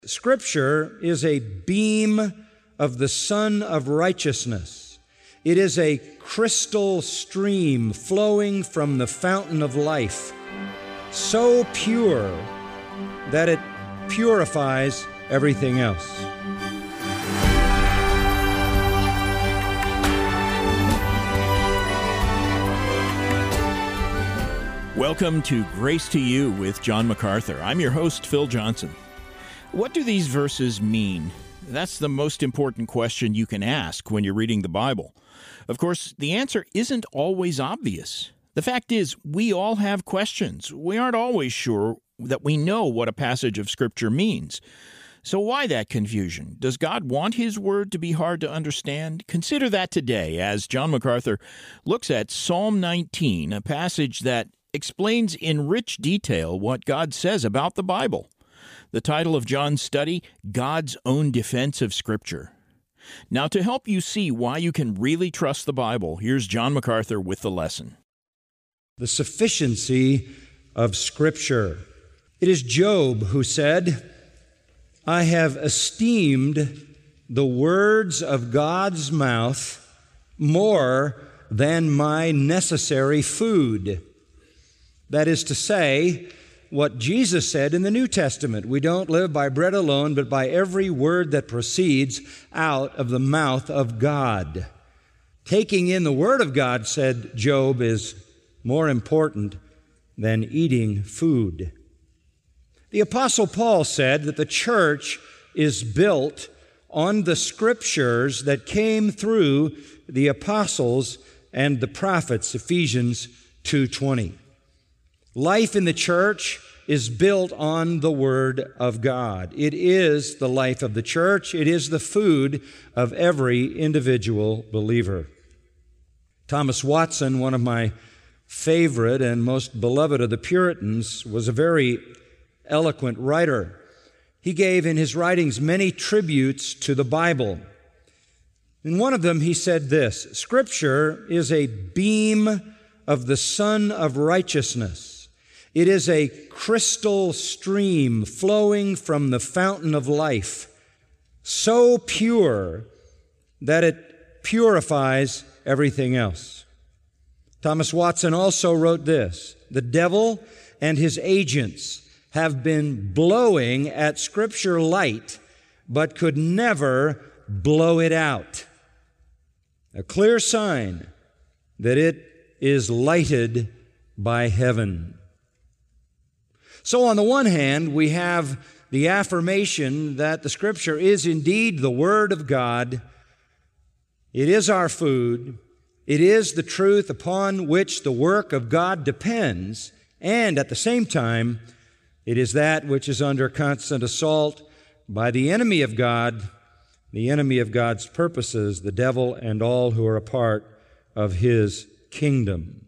Scripture is a beam of the Sun of Righteousness. It is a crystal stream flowing from the fountain of life, so pure that it purifies everything else. Welcome to Grace to You with John MacArthur. I'm your host, Phil Johnson. What do these verses mean? That's the most important question you can ask when you're reading the Bible. Of course, the answer isn't always obvious. The fact is, we all have questions. We aren't always sure that we know what a passage of Scripture means. So why that confusion? Does God want His Word to be hard to understand? Consider that today as John MacArthur looks at Psalm 19, a passage that explains in rich detail what God says about the Bible. The title of John's study, God's Own Defense of Scripture. Now, to help you see why you can really trust the Bible, here's John MacArthur with the lesson. The sufficiency of Scripture. It is Job who said, "I have esteemed the words of God's mouth more than my necessary food." That is to say, what Jesus said in the New Testament, we don't live by bread alone, but by every word that proceeds out of the mouth of God. Taking in the Word of God, said Job, is more important than eating food. The Apostle Paul said that the church is built on the Scriptures that came through the apostles and the prophets, Ephesians 2:20. Life in the church is built on the Word of God. It is the life of the church. It is the food of every individual believer. Thomas Watson, one of my favorite and most beloved of the Puritans, was a very eloquent writer. He gave in his writings many tributes to the Bible. In one of them he said this, "Scripture is a beam of the Sun of Righteousness. It is a crystal stream flowing from the fountain of life, so pure that it purifies everything else." Thomas Watson also wrote this, "The devil and his agents have been blowing at Scripture light, but could never blow it out. A clear sign that it is lighted by heaven." So on the one hand, we have the affirmation that the Scripture is indeed the Word of God. It is our food. It is the truth upon which the work of God depends. And at the same time, it is that which is under constant assault by the enemy of God, the enemy of God's purposes, the devil and all who are a part of his kingdom.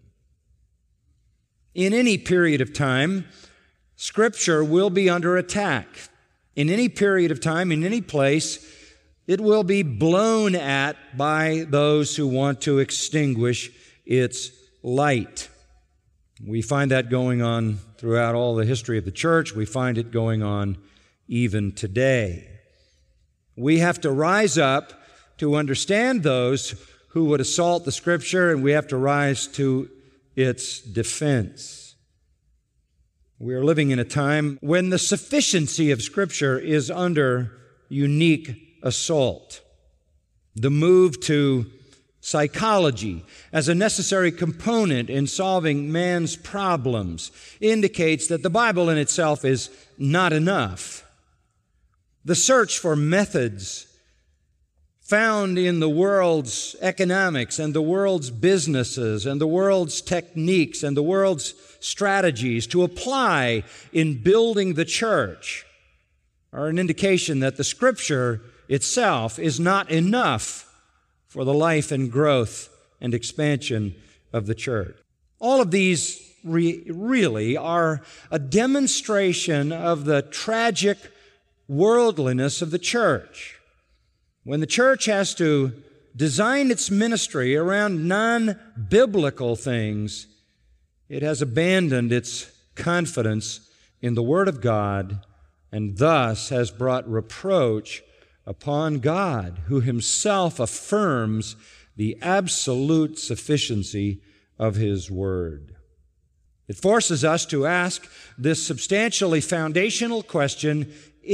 In any period of time, Scripture will be under attack. In any period of time, in any place, it will be blown at by those who want to extinguish its light. We find that going on throughout all the history of the church. We find it going on even today. We have to rise up to understand those who would assault the Scripture, and we have to rise to its defense. We are living in a time when the sufficiency of Scripture is under unique assault. The move to psychology as a necessary component in solving man's problems indicates that the Bible in itself is not enough. The search for methods found in the world's economics and the world's businesses and the world's techniques and the world's strategies to apply in building the church are an indication that the Scripture itself is not enough for the life and growth and expansion of the church. All of these really are a demonstration of the tragic worldliness of the church. When the church has to design its ministry around non-biblical things, it has abandoned its confidence in the Word of God and thus has brought reproach upon God, who himself affirms the absolute sufficiency of his word. It forces us to ask this substantially foundational question: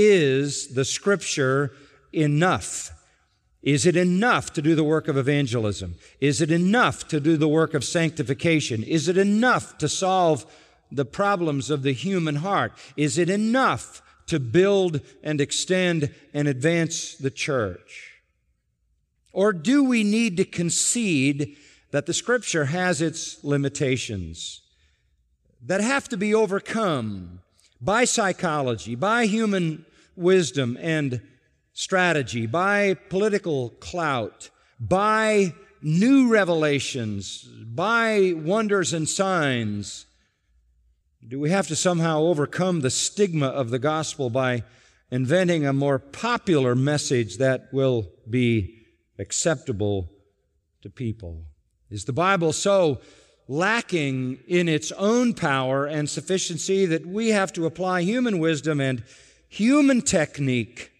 is the Scripture enough? Is it enough to do the work of evangelism? Is it enough to do the work of sanctification? Is it enough to solve the problems of the human heart? Is it enough to build and extend and advance the church? Or do we need to concede that the Scripture has its limitations that have to be overcome by psychology, by human wisdom and strategy, by political clout, by new revelations, by wonders and signs? Do we have to somehow overcome the stigma of the gospel by inventing a more popular message that will be acceptable to people? Is the Bible so lacking in its own power and sufficiency that we have to apply human wisdom and human technique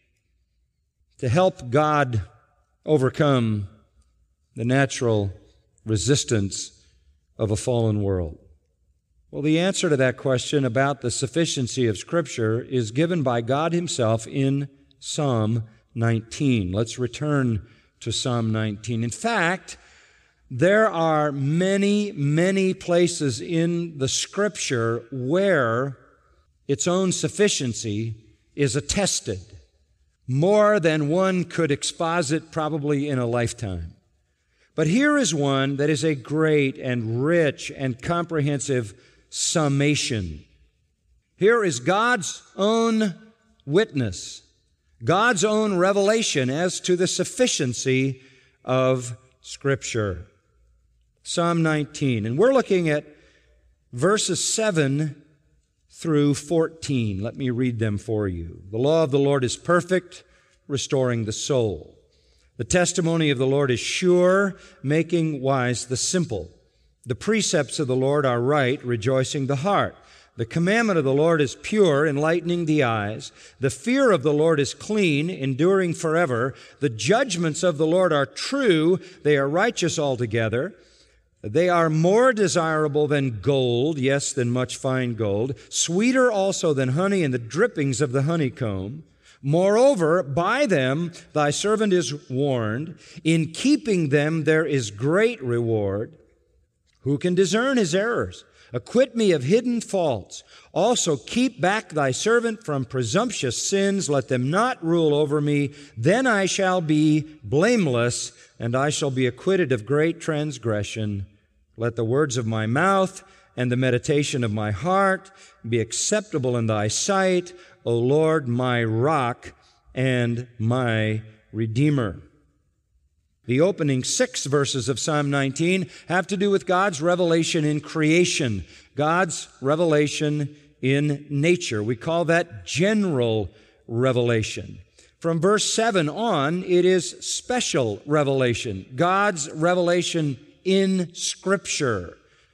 to help God overcome the natural resistance of a fallen world? Well, the answer to that question about the sufficiency of Scripture is given by God himself in Psalm 19. Let's return to Psalm 19. In fact, there are many, many places in the Scripture where its own sufficiency is attested. More than one could exposit probably in a lifetime. But here is one that is a great and rich and comprehensive summation. Here is God's own witness, God's own revelation as to the sufficiency of Scripture. Psalm 19, and we're looking at verses 7 through 14. Let me read them for you. The law of the Lord is perfect, restoring the soul. The testimony of the Lord is sure, making wise the simple. The precepts of the Lord are right, rejoicing the heart. The commandment of the Lord is pure, enlightening the eyes. The fear of the Lord is clean, enduring forever. The judgments of the Lord are true, they are righteous altogether. They are more desirable than gold, yes, than much fine gold, sweeter also than honey and the drippings of the honeycomb. Moreover, by them thy servant is warned. In keeping them there is great reward. Who can discern his errors? Acquit me of hidden faults. Also keep back thy servant from presumptuous sins. Let them not rule over me. Then I shall be blameless, and I shall be acquitted of great transgression. Let the words of my mouth and the meditation of my heart be acceptable in thy sight, O Lord, my rock and my Redeemer. The opening 6 verses of Psalm 19 have to do with God's revelation in creation, God's revelation in nature. We call that general revelation. From verse 7 on, it is special revelation, God's revelation in Scripture,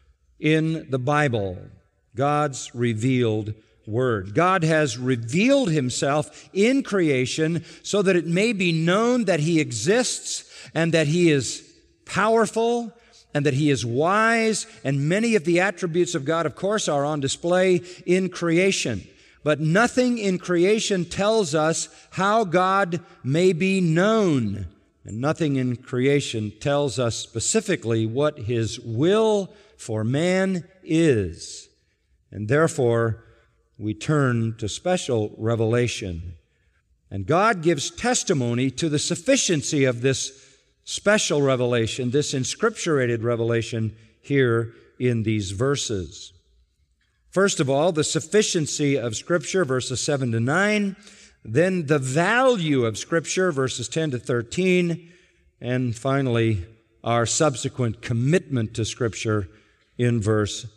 in the Bible, God's revealed Word. God has revealed himself in creation so that it may be known that he exists and that he is powerful and that he is wise, and many of the attributes of God, of course, are on display in creation. But nothing in creation tells us how God may be known, and nothing in creation tells us specifically what his will for man is. And therefore, we turn to special revelation. And God gives testimony to the sufficiency of this special revelation, this inscripturated revelation here in these verses. First of all, the sufficiency of Scripture, verses 7 to 9. Then the value of Scripture, verses 10 to 13. And finally, our subsequent commitment to Scripture in verse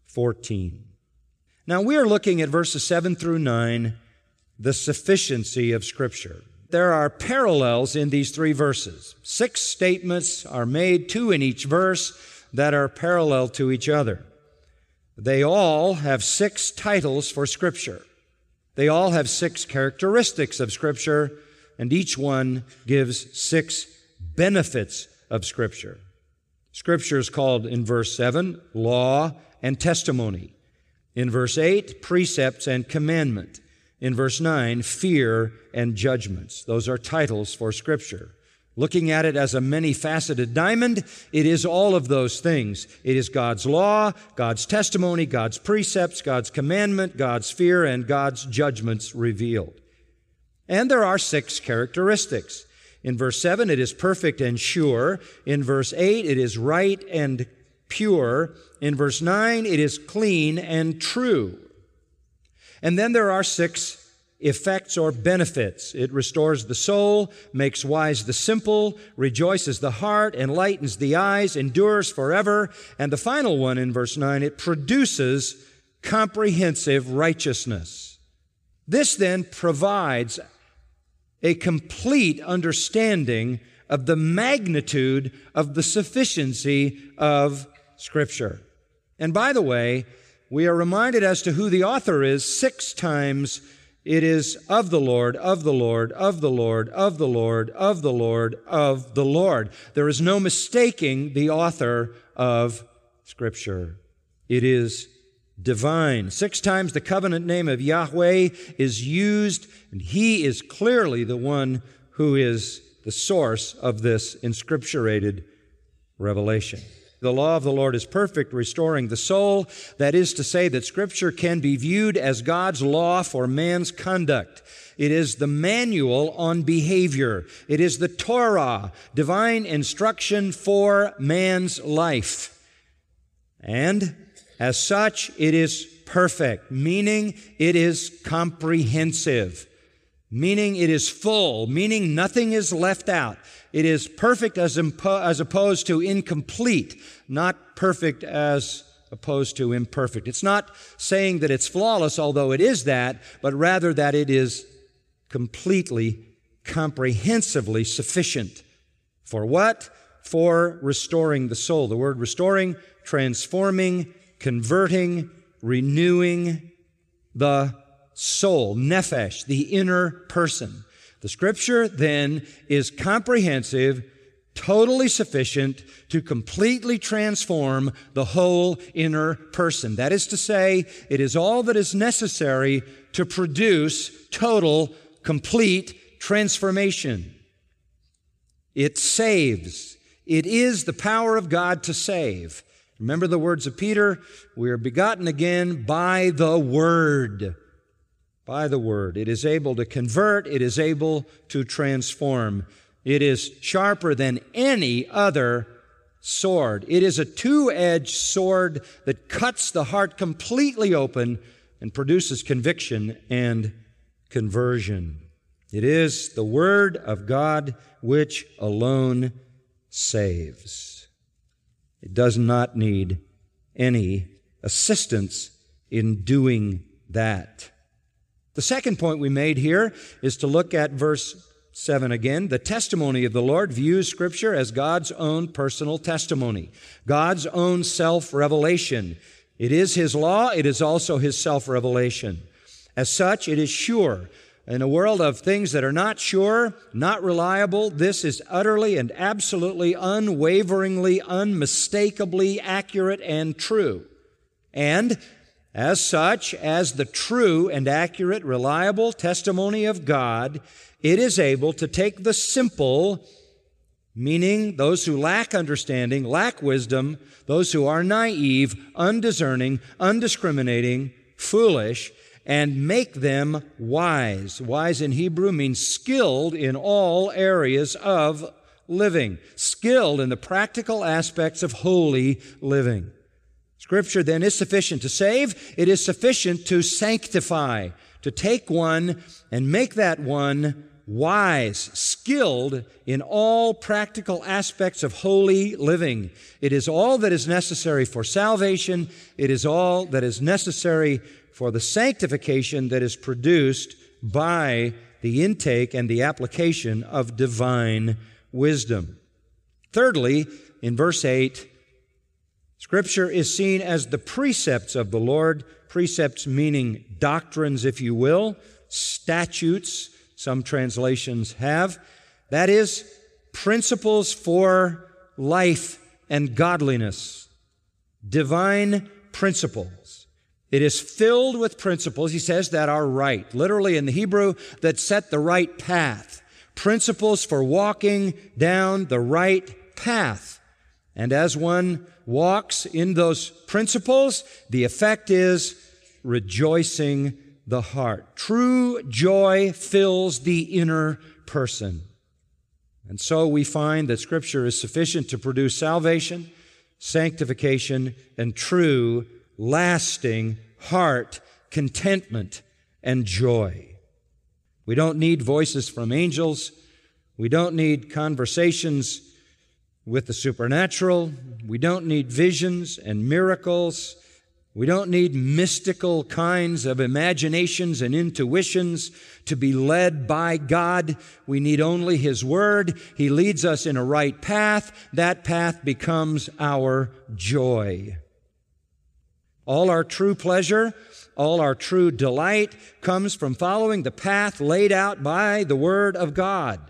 14. Now, we are looking at verses 7 through 9, the sufficiency of Scripture. There are parallels in these 3 verses. 6 statements are made, 2 in each verse, that are parallel to each other. They all have 6 titles for Scripture. They all have 6 characteristics of Scripture, and each one gives 6 benefits of Scripture. Scripture is called, in verse 7, law and testimony. In verse 8, precepts and commandment. In verse 9, fear and judgments. Those are titles for Scripture. Looking at it as a many-faceted diamond, it is all of those things. It is God's law, God's testimony, God's precepts, God's commandment, God's fear, and God's judgments revealed. And there are 6 characteristics. In verse 7, it is perfect and sure. In verse 8, it is right and pure. In verse 9, it is clean and true. And then there are 6 effects or benefits. It restores the soul, makes wise the simple, rejoices the heart, enlightens the eyes, endures forever. And the final one in verse 9, it produces comprehensive righteousness. This then provides a complete understanding of the magnitude of the sufficiency of Scripture. And by the way, we are reminded as to who the author is 6 times. It is of the Lord, of the Lord, of the Lord, of the Lord, of the Lord, of the Lord. There is no mistaking the author of Scripture. It is divine. 6 times the covenant name of Yahweh is used, and He is clearly the one who is the source of this inscripturated revelation. The law of the Lord is perfect, restoring the soul. That is to say that Scripture can be viewed as God's law for man's conduct. It is the manual on behavior. It is the Torah, divine instruction for man's life. And as such, it is perfect, meaning it is comprehensive, meaning it is full, meaning nothing is left out. It is perfect as opposed to incomplete, not perfect as opposed to imperfect. It's not saying that it's flawless, although it is that, but rather that it is completely, comprehensively sufficient. For what? For restoring the soul. The word restoring, transforming, converting, renewing the soul, nephesh, the inner person. The Scripture, then, is comprehensive, totally sufficient to completely transform the whole inner person. That is to say, it is all that is necessary to produce total, complete transformation. It saves. It is the power of God to save. Remember the words of Peter, we are begotten again by the Word. By the Word. It is able to convert. It is able to transform. It is sharper than any other sword. It is a two-edged sword that cuts the heart completely open and produces conviction and conversion. It is the Word of God which alone saves. It does not need any assistance in doing that. The second point we made here is to look at verse 7 again. The testimony of the Lord views Scripture as God's own personal testimony, God's own self-revelation. It is His law. It is also His self-revelation. As such, it is sure. In a world of things that are not sure, not reliable, this is utterly and absolutely, unwaveringly, unmistakably accurate and true. And as such, as the true and accurate, reliable testimony of God, it is able to take the simple, meaning those who lack understanding, lack wisdom, those who are naive, undiscerning, undiscriminating, foolish, and make them wise. Wise in Hebrew means skilled in all areas of living, skilled in the practical aspects of holy living. Scripture then is sufficient to save. It is sufficient to sanctify, to take one and make that one wise, skilled in all practical aspects of holy living. It is all that is necessary for salvation. It is all that is necessary for the sanctification that is produced by the intake and the application of divine wisdom. Thirdly, in verse 8, Scripture is seen as the precepts of the Lord precepts meaning doctrines, if you will, statutes, some translations have. That is, principles for life and godliness. Divine principles. It is filled with principles, he says, that are right. Literally in the Hebrew, that set the right path. Principles for walking down the right path. And as one walks in those principles, the effect is rejoicing the heart. True joy fills the inner person. And so we find that Scripture is sufficient to produce salvation, sanctification, and true, lasting heart contentment and joy. We don't need voices from angels. We don't need conversations with the supernatural. We don't need visions and miracles. We don't need mystical kinds of imaginations and intuitions to be led by God. We need only His Word. He leads us in a right path. That path becomes our joy. All our true pleasure, all our true delight comes from following the path laid out by the Word of God.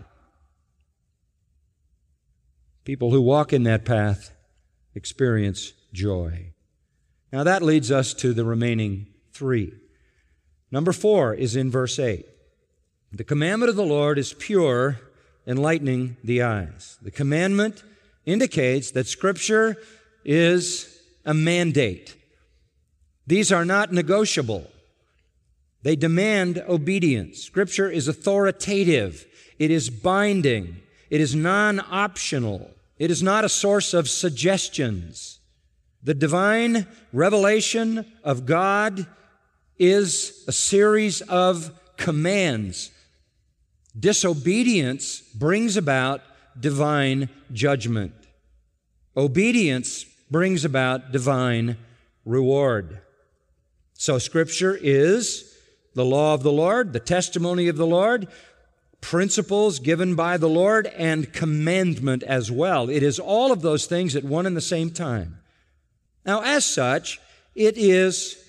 People who walk in that path experience joy. Now that leads us to the remaining three. Number 4 is in verse 8. The commandment of the Lord is pure, enlightening the eyes. The commandment indicates that Scripture is a mandate. These are not negotiable. They demand obedience. Scripture is authoritative. It is binding. It is non-optional. It is not a source of suggestions. The divine revelation of God is a series of commands. Disobedience brings about divine judgment. Obedience brings about divine reward. So Scripture is the law of the Lord, the testimony of the Lord, principles given by the Lord, and commandment as well. It is all of those things at one and the same time. Now, as such, it is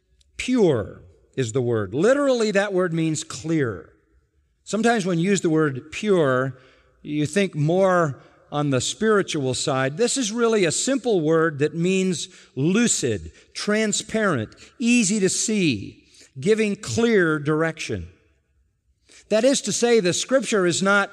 pure, is the word. Literally, that word means clear. Sometimes when you use the word pure, you think more on the spiritual side. This is really a simple word that means lucid, transparent, easy to see, giving clear direction. That is to say, the Scripture is not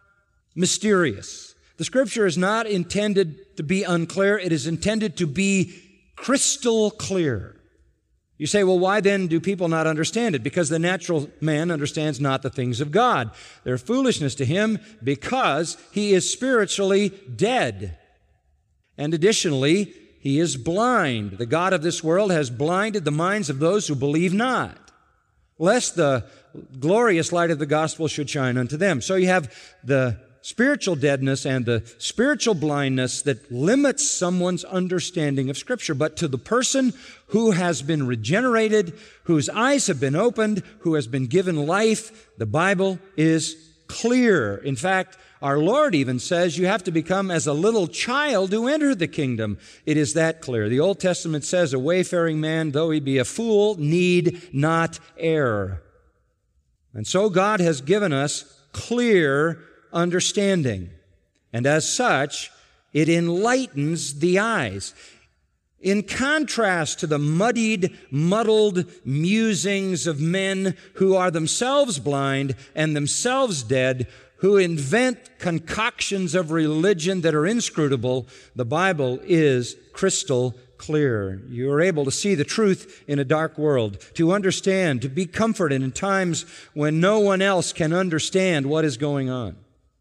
mysterious. The Scripture is not intended to be unclear. It is intended to be crystal clear. You say, well, why then do people not understand it? Because the natural man understands not the things of God. They're foolishness to him because he is spiritually dead. And additionally, he is blind. The God of this world has blinded the minds of those who believe not, lest the glorious light of the gospel should shine unto them. So you have the spiritual deadness and the spiritual blindness that limits someone's understanding of Scripture. But to the person who has been regenerated, whose eyes have been opened, who has been given life, the Bible is clear. In fact, our Lord even says you have to become as a little child to enter the kingdom. It is that clear. The Old Testament says a wayfaring man, though he be a fool, need not err. And so God has given us clear understanding. And as such, it enlightens the eyes. In contrast to the muddied, muddled musings of men who are themselves blind and themselves dead, who invent concoctions of religion that are inscrutable, the Bible is crystal clear. You are able to see the truth in a dark world, to understand, to be comforted in times when no one else can understand what is going on.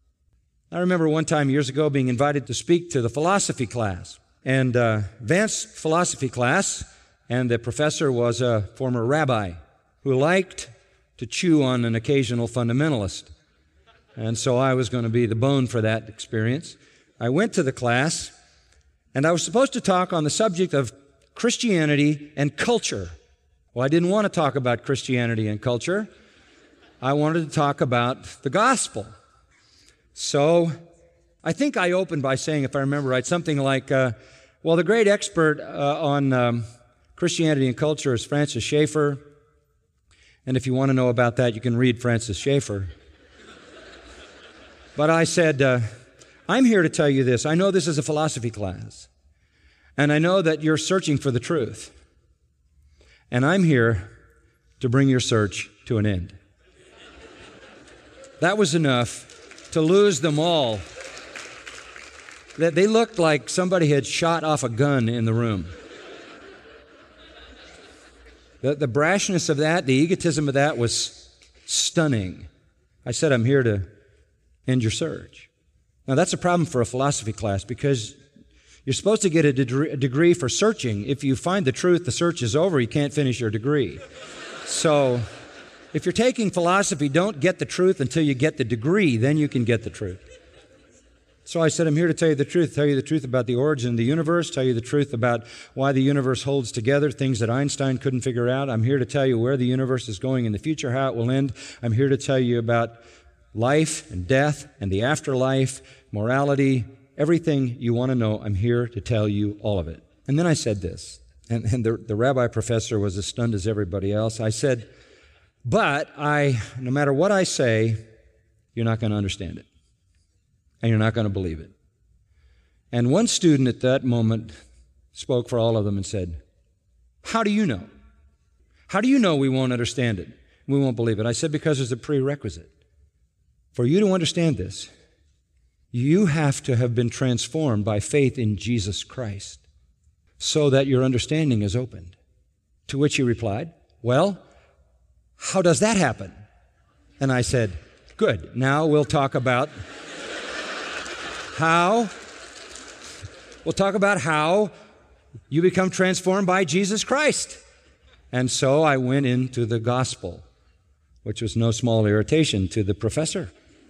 I remember one time years ago being invited to speak to the philosophy class, and advanced philosophy class, and the professor was a former rabbi who liked to chew on an occasional fundamentalist. And so I was going to be the bone for that experience. I went to the class, and I was supposed to talk on the subject of Christianity and culture. Well, I didn't want to talk about Christianity and culture. I wanted to talk about the gospel. So I think I opened by saying, if I remember right, something like, well, the great expert on Christianity and Culture is Francis Schaeffer. And if you want to know about that, you can read Francis Schaeffer. But I said, I'm here to tell you this. I know this is a philosophy class. And I know that you're searching for the truth. And I'm here to bring your search to an end. That was enough to lose them all. They looked like somebody had shot off a gun in the room. The brashness of that, the egotism of that was stunning. I said, I'm here to end your search. Now, that's a problem for a philosophy class because you're supposed to get a degree for searching. If you find the truth, the search is over. You can't finish your degree. So if you're taking philosophy, don't get the truth until you get the degree. Then you can get the truth. So I said, I'm here to tell you the truth about the origin of the universe, tell you the truth about why the universe holds together, things that Einstein couldn't figure out. I'm here to tell you where the universe is going in the future, how it will end. I'm here to tell you about life and death and the afterlife, morality, everything you want to know. I'm here to tell you all of it. And then I said this, and the rabbi professor was as stunned as everybody else. I said, but no matter what I say, you're not going to understand it. And you're not going to believe it. And one student at that moment spoke for all of them and said, how do you know? How do you know we won't understand it? We won't believe it? I said, because there's a prerequisite. For you to understand this, you have to have been transformed by faith in Jesus Christ so that your understanding is opened. To which he replied, well, how does that happen? And I said, good. Now we'll talk about how you become transformed by Jesus Christ. And so I went into the gospel, which was no small irritation to the professor.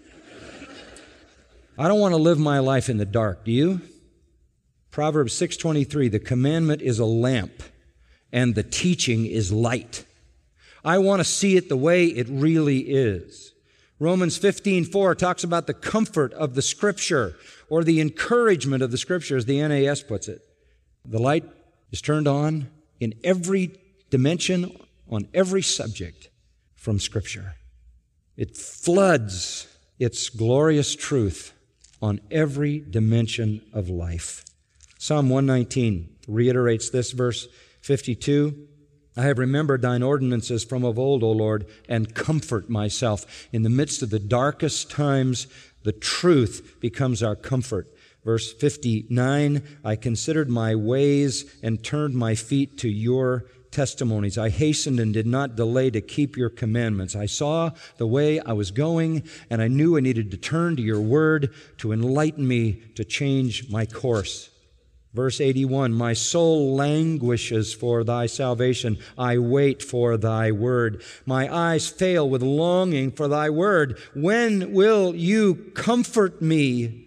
I don't want to live my life in the dark, do you? Proverbs 6:23, the commandment is a lamp, and the teaching is light. I want to see it the way it really is. Romans 15:4 talks about the comfort of the Scripture, or the encouragement of the Scripture, as the NAS puts it. The light is turned on in every dimension, on every subject from Scripture. It floods its glorious truth on every dimension of life. Psalm 119 reiterates this, verse 52. I have remembered thine ordinances from of old, O Lord, and comfort myself. In the midst of the darkest times, the truth becomes our comfort. Verse 59, I considered my ways and turned my feet to your testimonies. I hastened and did not delay to keep your commandments. I saw the way I was going, and I knew I needed to turn to your word to enlighten me to change my course. Verse 81, my soul languishes for thy salvation. I wait for thy word. My eyes fail with longing for thy word. When will you comfort me?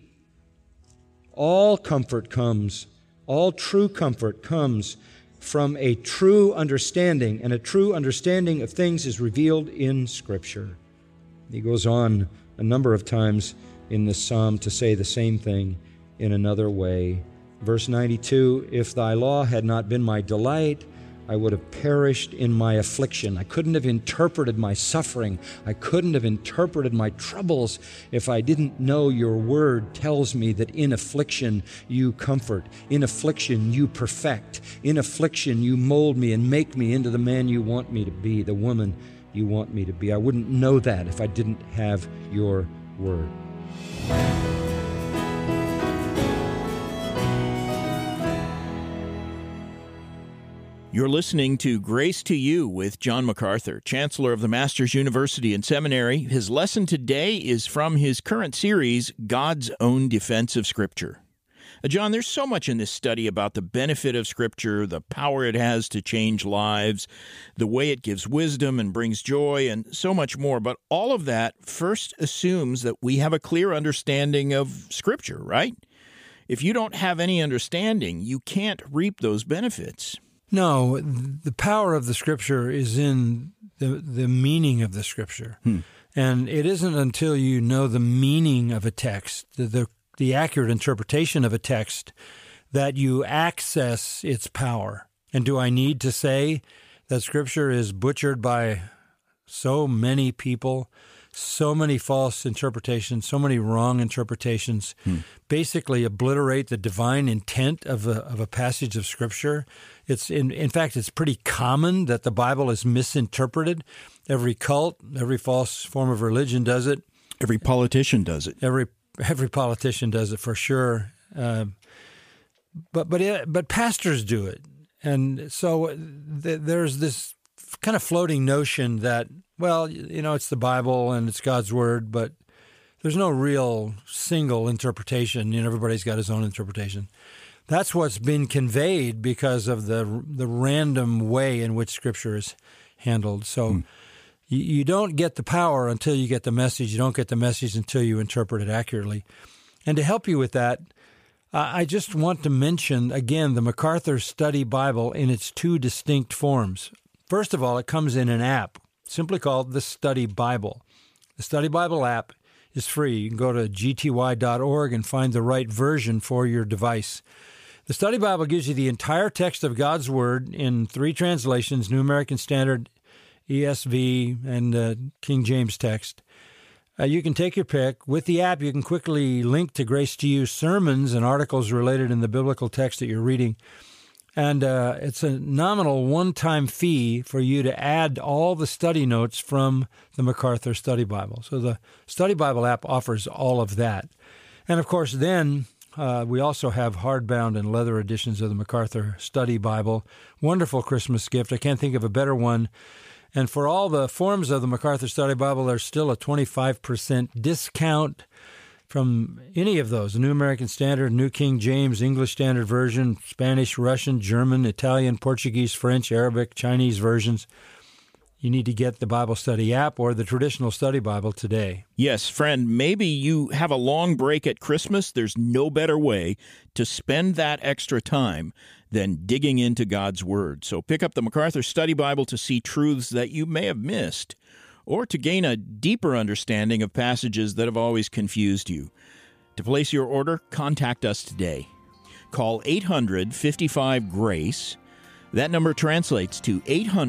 All comfort comes, all true comfort comes from a true understanding, and a true understanding of things is revealed in Scripture. He goes on a number of times in this psalm to say the same thing in another way. Verse 92, if thy law had not been my delight, I would have perished in my affliction. I couldn't have interpreted my suffering. I couldn't have interpreted my troubles if I didn't know your word tells me that in affliction you comfort. In affliction you perfect. In affliction you mold me and make me into the man you want me to be, the woman you want me to be. I wouldn't know that if I didn't have your word. You're listening to Grace to You with John MacArthur, Chancellor of the Masters University and Seminary. His lesson today is from his current series, God's Own Defense of Scripture. John, there's so much in this study about the benefit of Scripture, the power it has to change lives, the way it gives wisdom and brings joy, and so much more. But all of that first assumes that we have a clear understanding of Scripture, right? If you don't have any understanding, you can't reap those benefits. No, the power of the Scripture is in the meaning of the Scripture. And it isn't until you know the meaning of a text, the accurate interpretation of a text, that you access its power. And do I need to say that Scripture is butchered by so many people, so many false interpretations, so many wrong interpretations, basically obliterate the divine intent of a passage of Scripture? It's in fact, it's pretty common that the Bible is misinterpreted. Every cult, every false form of religion does it. Every politician does it. Every politician does it for sure. But pastors do it. And so there's this kind of floating notion that, well, it's the Bible and it's God's Word, but there's no real single interpretation. Everybody's got his own interpretation. That's what's been conveyed because of the random way in which Scripture is handled. So you don't get the power until you get the message. You don't get the message until you interpret it accurately. And to help you with that, I just want to mention, again, the MacArthur Study Bible in its two distinct forms. First of all, it comes in an app simply called the Study Bible. The Study Bible app is free. You can go to gty.org and find the right version for your device. The Study Bible gives you the entire text of God's Word in 3 translations, New American Standard, ESV, and King James text. You can take your pick. With the app, you can quickly link to Grace to You sermons and articles related in the biblical text that you're reading. And it's a nominal one-time fee for you to add all the study notes from the MacArthur Study Bible. So the Study Bible app offers all of that. And, of course, then we also have hardbound and leather editions of the MacArthur Study Bible. Wonderful Christmas gift. I can't think of a better one. And for all the forms of the MacArthur Study Bible, there's still a 25% discount from any of those: the New American Standard, New King James, English Standard Version, Spanish, Russian, German, Italian, Portuguese, French, Arabic, Chinese versions. You need to get the Bible Study app or the traditional Study Bible today. Yes, friend, maybe you have a long break at Christmas. There's no better way to spend that extra time than digging into God's Word. So pick up the MacArthur Study Bible to see truths that you may have missed, or to gain a deeper understanding of passages that have always confused you. To place your order, contact us today. Call 800-55-GRACE. That number translates to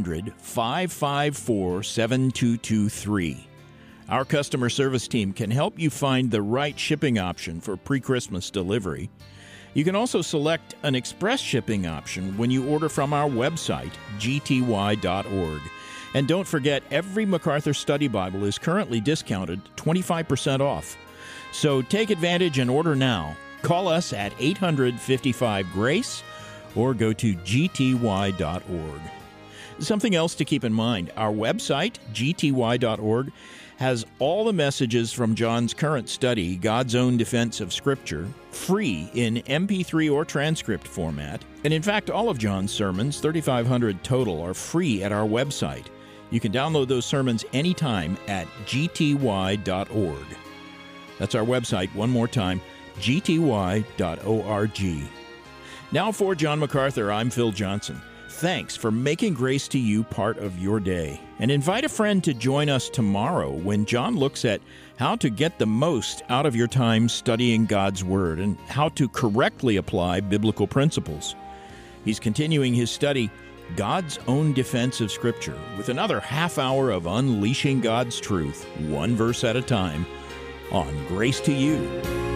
800-554-7223. Our customer service team can help you find the right shipping option for pre-Christmas delivery. You can also select an express shipping option when you order from our website, gty.org. And don't forget, every MacArthur Study Bible is currently discounted 25% off. So take advantage and order now. Call us at 800-55-GRACE or go to gty.org. Something else to keep in mind, our website, gty.org, has all the messages from John's current study, God's Own Defense of Scripture, free in MP3 or transcript format. And in fact, all of John's sermons, 3,500 total, are free at our website. You can download those sermons anytime at gty.org. That's our website, one more time, gty.org. Now for John MacArthur, I'm Phil Johnson. Thanks for making Grace to You part of your day. And invite a friend to join us tomorrow when John looks at how to get the most out of your time studying God's Word and how to correctly apply biblical principles. He's continuing his study, God's Own Defense of Scripture, with another half hour of unleashing God's truth, one verse at a time, on Grace to You.